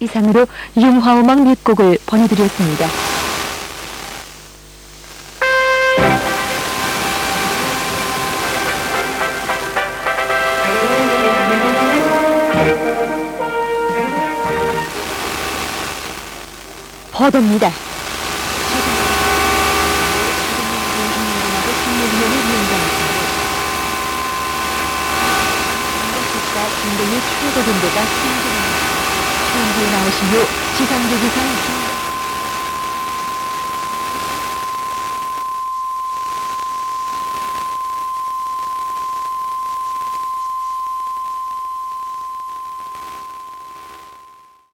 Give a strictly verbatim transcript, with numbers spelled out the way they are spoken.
이상으로 융화음악 몇 곡을 보내드렸습니다. 보도입니다. 중동의 최고 군대가 승진합니다. 현지에 나오신 후 지상대기상